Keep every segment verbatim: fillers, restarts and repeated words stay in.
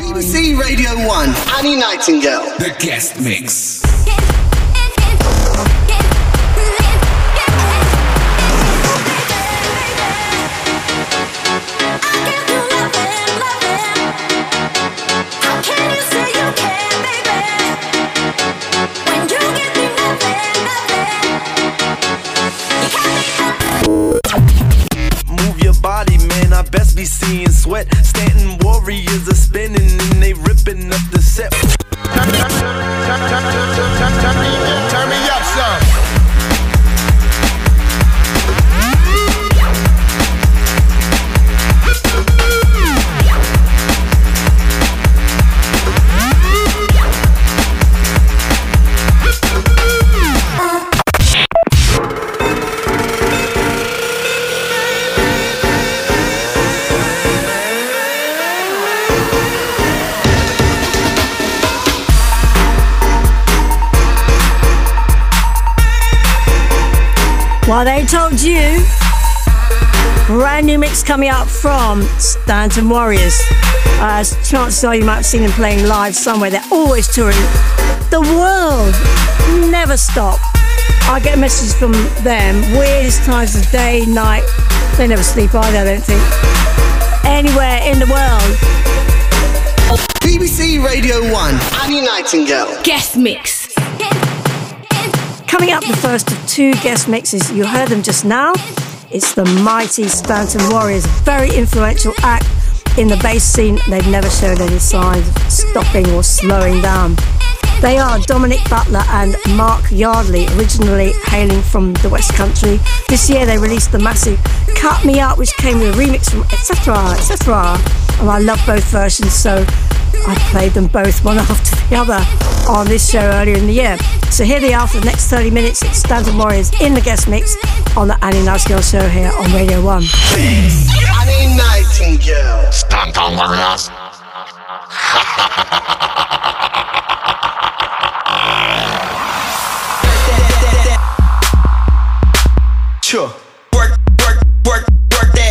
B B C Radio one, Annie Nightingale. The guest mix. Best be seeing sweat. Stanton warriors are spinning and they ripping up the set. Turn, turn, turn, turn, turn, turn, turn, turn me up some. Well, they told you. Brand new mix coming up from Stanton Warriors. Uh, chances are you might have seen them playing live somewhere. They're always touring the world. Never stop. I get messages from them. Weirdest times of day, night. They never sleep either, I don't think. Anywhere in the world. B B C Radio one, Annie Nightingale. Guest mix. Coming up, the first of two guest mixes. You heard them just now. It's the mighty Stanton Warriors, very influential act in the bass scene. They've never showed any signs of stopping or slowing down. They are Dominic Butler and Mark Yardley, originally hailing from the West Country. This year they released the massive Cut Me Up, which came with a remix from et cetera, et cetera. And I love both versions, so I played them both one after the other on this show earlier in the year. So here they are for the next thirty minutes. It's Stanton Warriors in the guest mix on the Annie Nightingale show here on Radio one. Annie Nightingale. Stanton Warriors. Sure. Work, work, work, work that.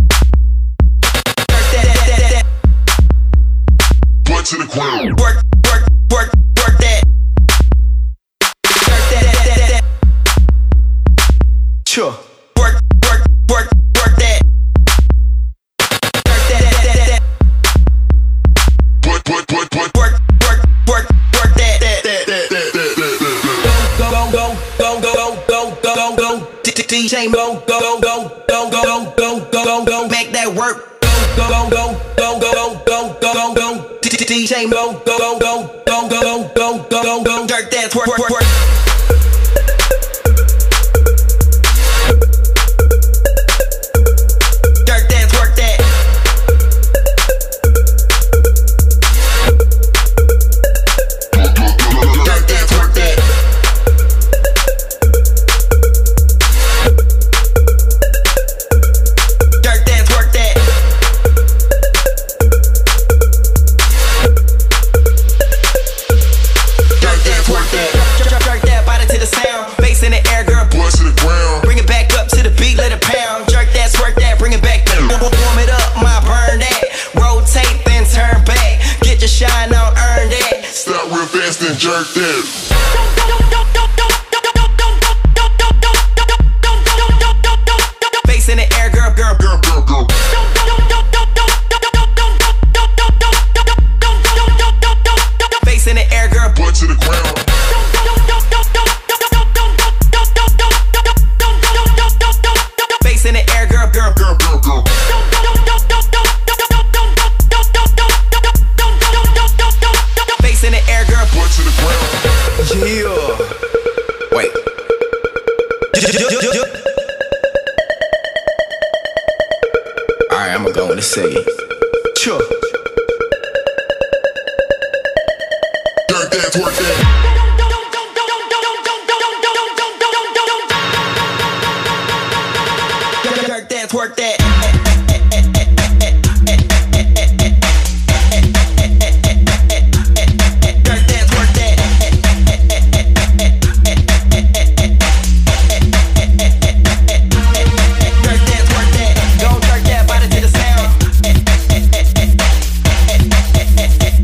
Work that, that, that, that. Butt to the ground. Work, work, work, work that. Work that, that, that, that. Sure. Work, work, work, work that. Work that, that, that, that. Butt, butt, butt, butt. Work, work, work, work that, that, that, that, that, that, that. Go, go, go, go, go, go, go, go, go. D J go, go, go, go, go, go, go, go, go, make that work. Go, go, go, go, go, go, go, go, go. D J go, go, go, go, go, go, go, go, go. Dirt dance, work, work, work. Dirt dance, work that. Dirt dance, work that. Dirt dance, work that. Dirt dance, work that. Jerk that body to the sound. Bass in the air, girl. Butt to the ground. Bring it back up to the beat, let it pound. Jerk that, twerk that, bring it back down. Warm it up, my burn that. Rotate, then turn back. Get your shine on, earn that. Stop real fast and jerk that. Bass in the air, girl, girl, girl, girl, girl. Bass in the air, girl. Butt to the ground. Bass in the air, girl, girl, girl, girl, girl. Bass in the air, girl. Butt to the ground. Yeah. Wait. Alright, I'ma go in a second. Sure. Dirt dance, work that. Dirt dance, work that. Dirt dance, work that. Dirt dance, work that. Go dirt that body to the sound.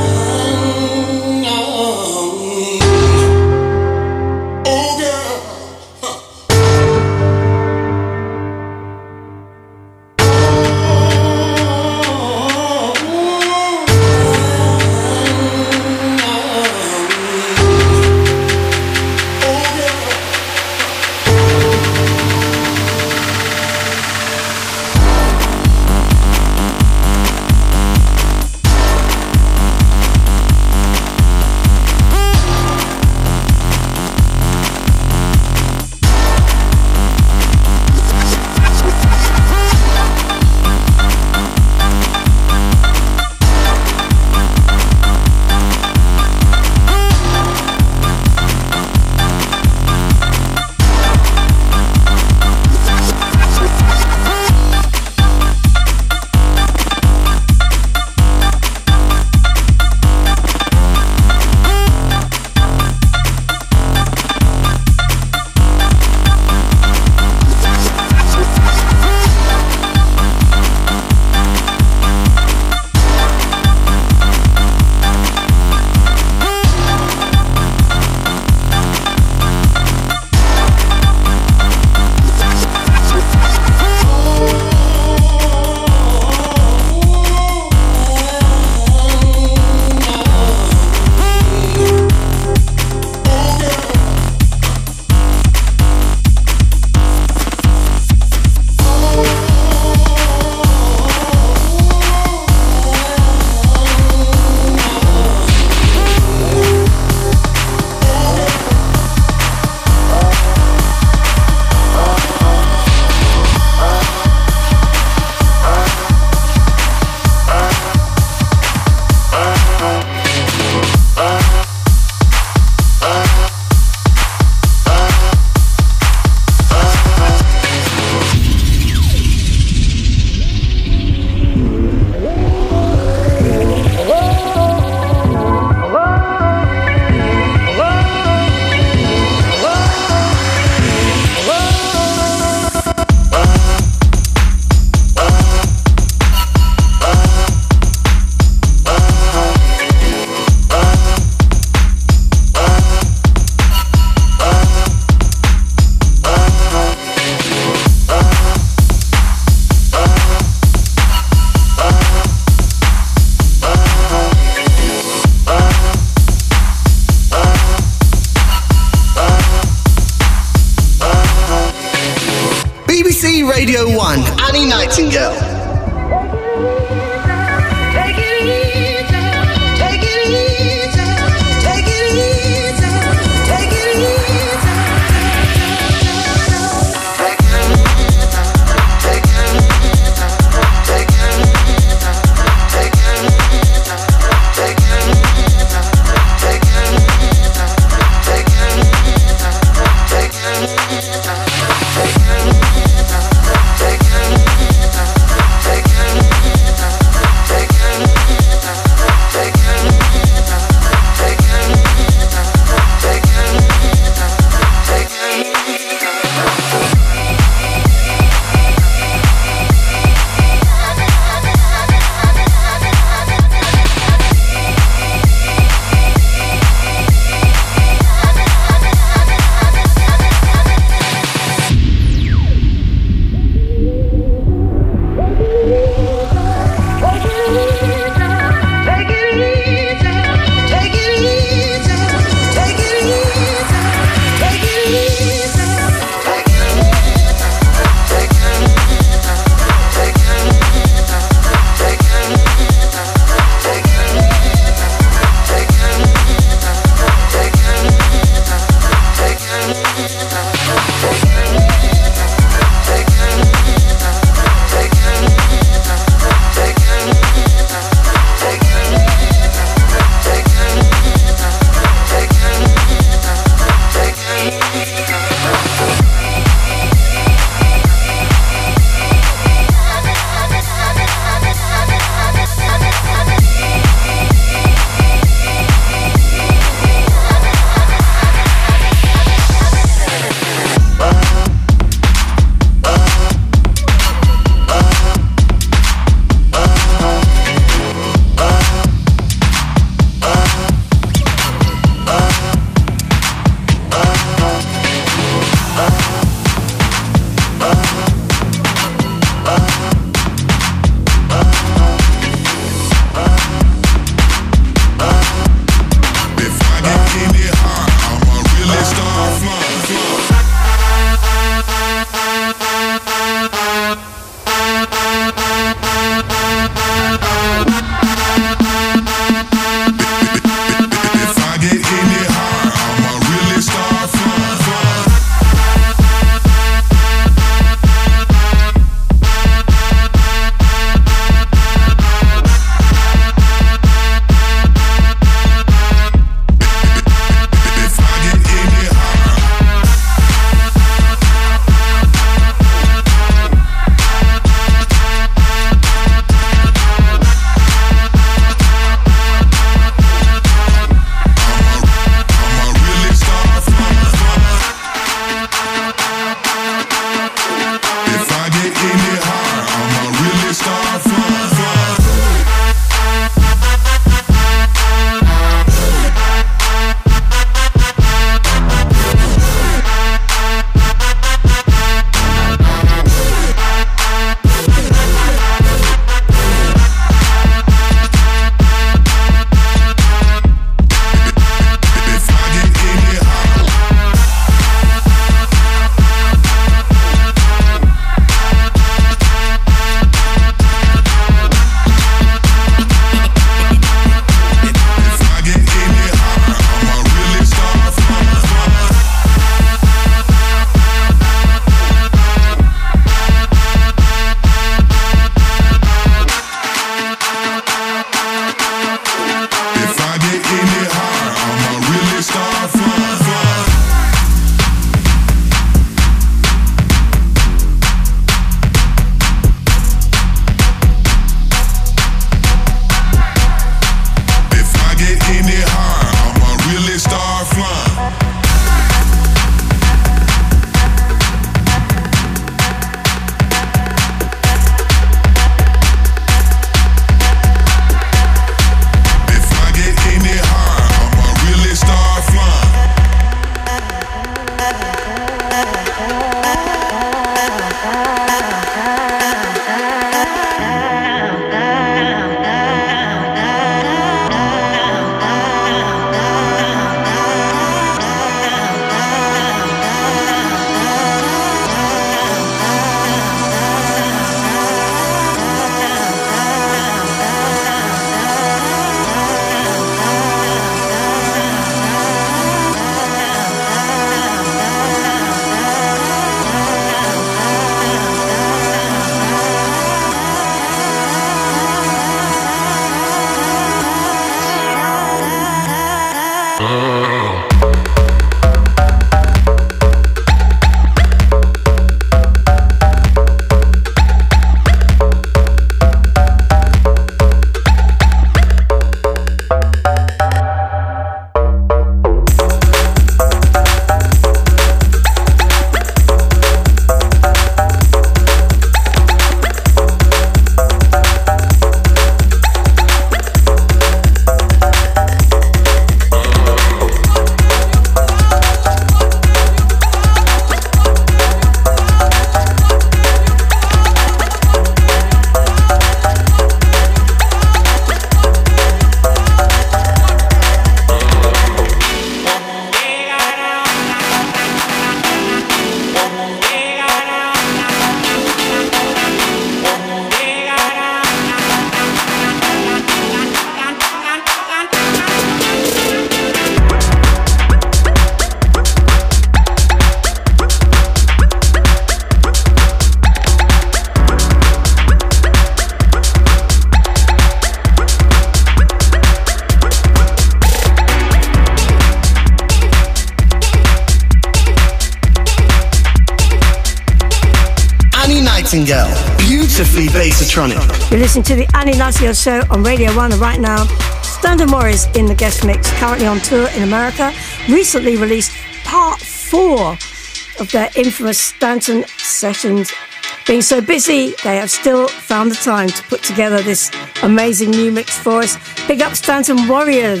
Nightingale. Beautifully bassatronic. You're listening to the Annie Nightingale Show on Radio one, and right now, Stanton Warriors in the guest mix, currently on tour in America, recently released part four of their infamous Stanton sessions. Being so busy, they have still found the time to put together this amazing new mix for us. Big up Stanton Warriors.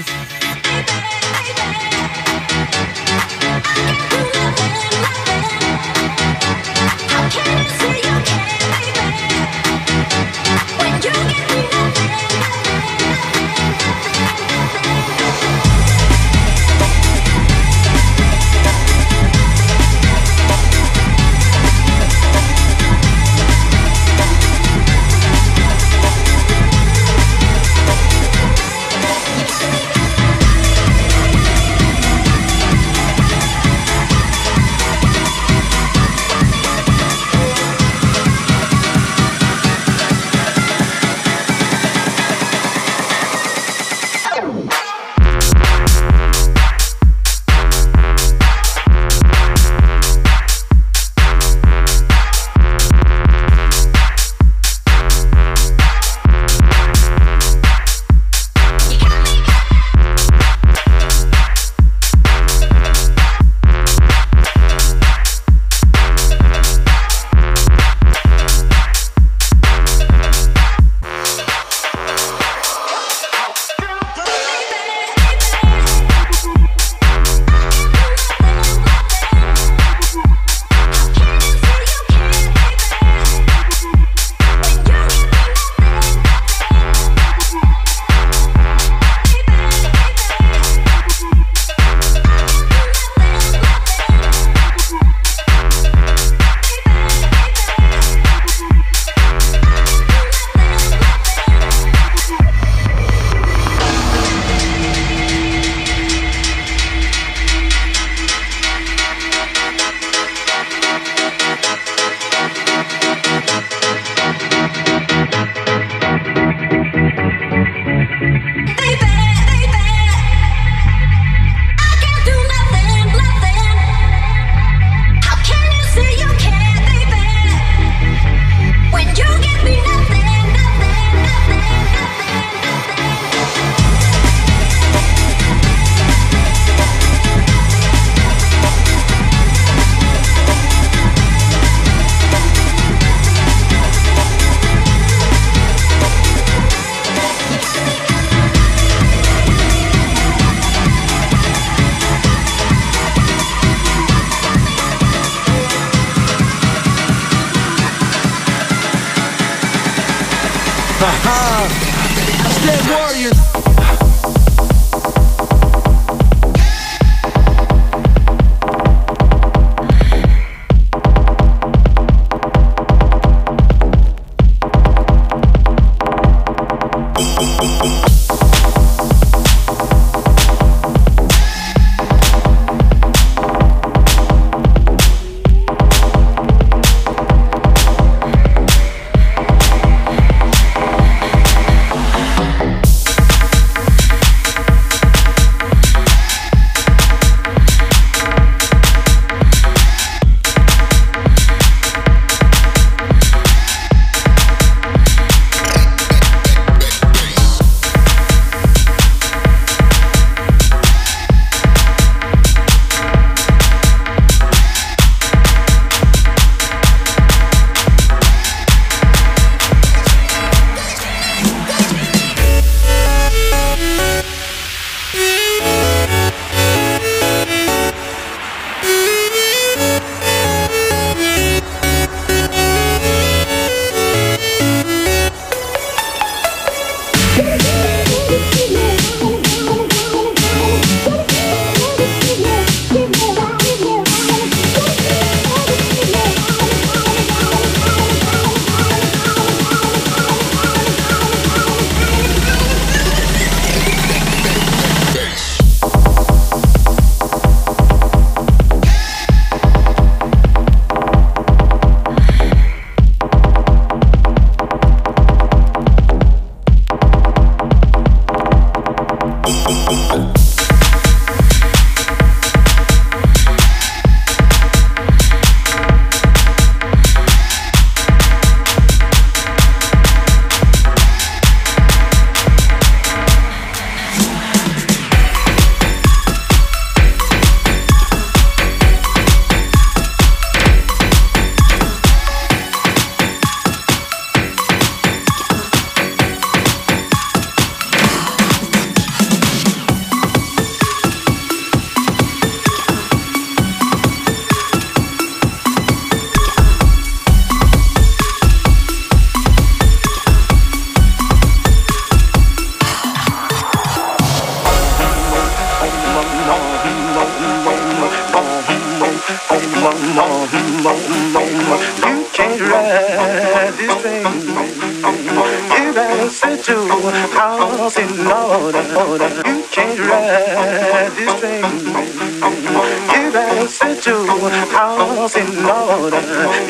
set your house in order. You can't ride this train. You better set your house in order.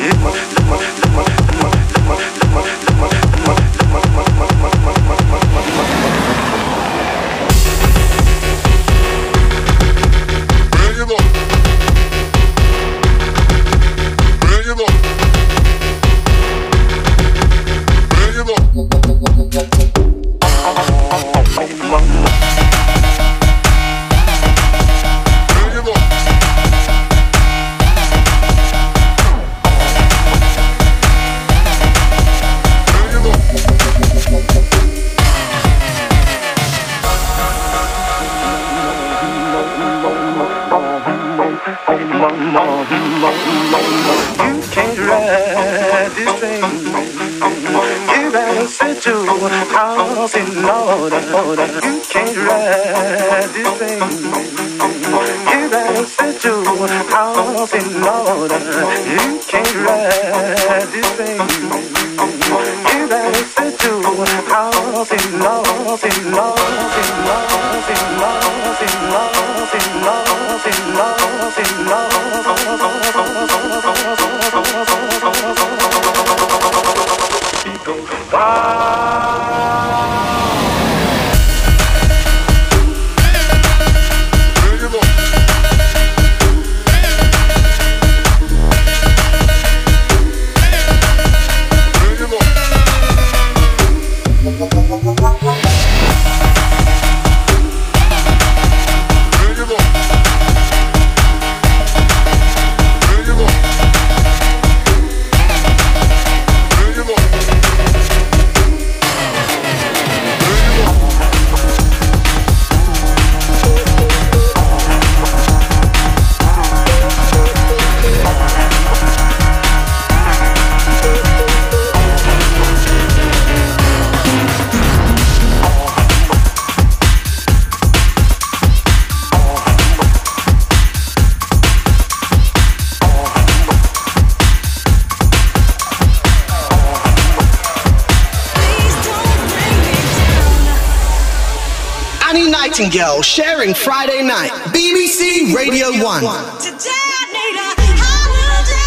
You can't ride this train. You better set your house in order. You can't ride this train. You better set your house in order. You can't ride this train. You better set your house in order. In order. In order. In order. In order. In order. In order. In order. Nightingale sharing Friday night. B B C Radio one. Today I need a holiday.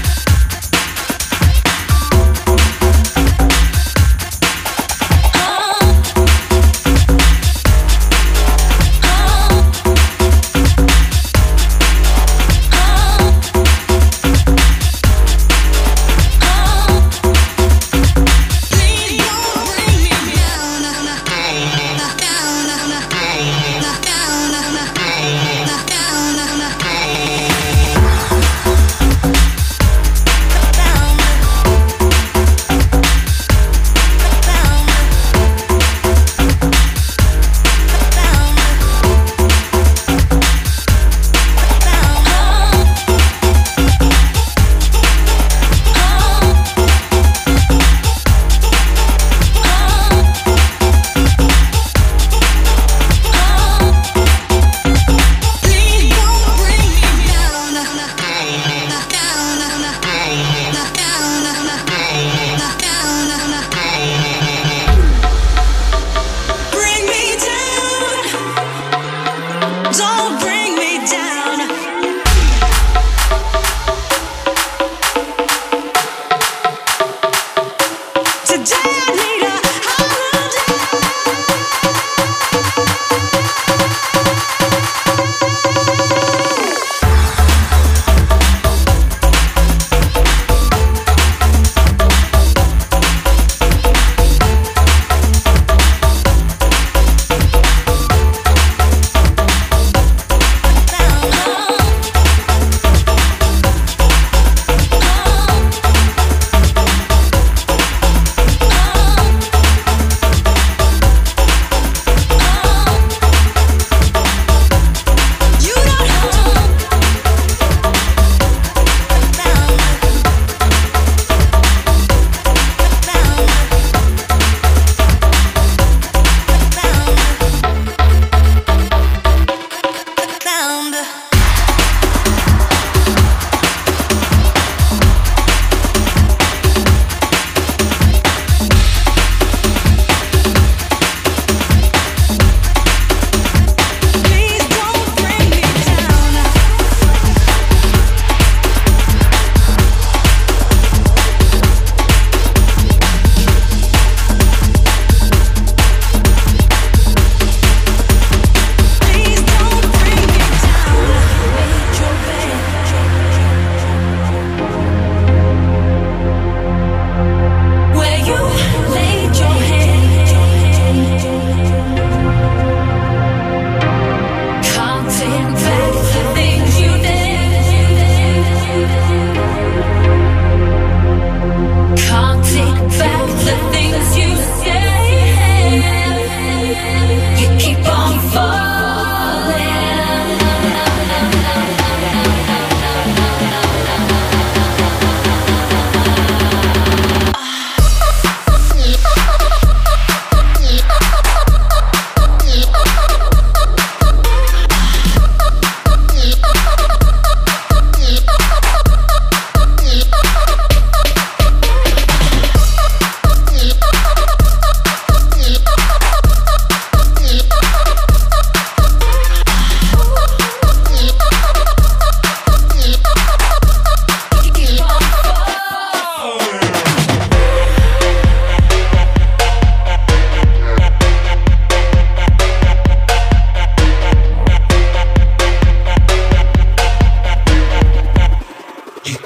Oh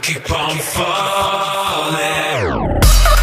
keep on falling.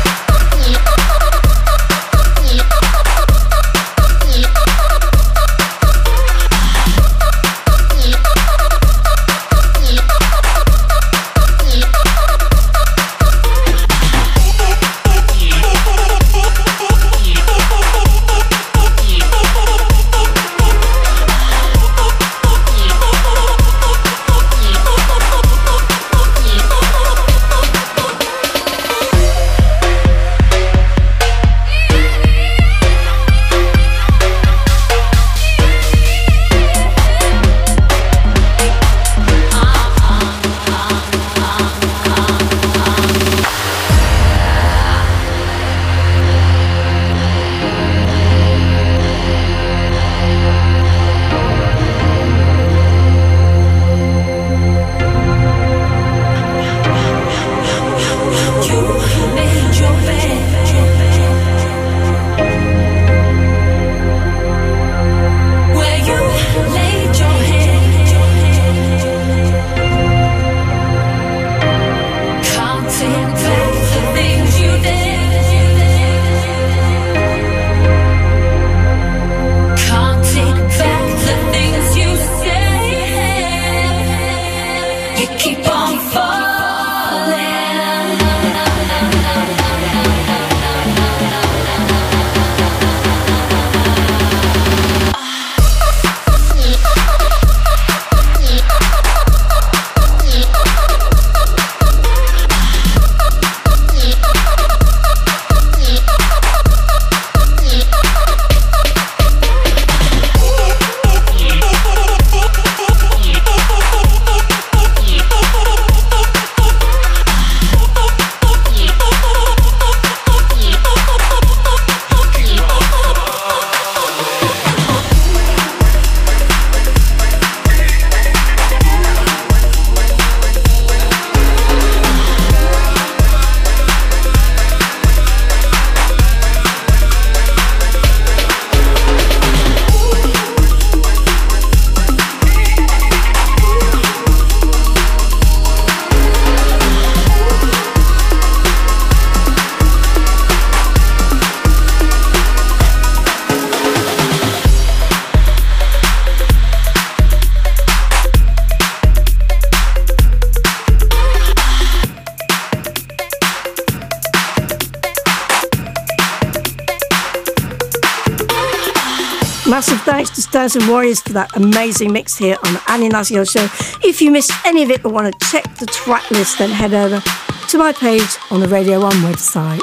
Massive thanks to Stanton Warriors for that amazing mix here on the Annie Nightingale Show. If you missed any of it but want to check the track list, then head over to my page on the Radio one website.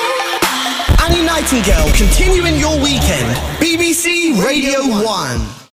Annie Nightingale, continuing your weekend. B B C Radio one.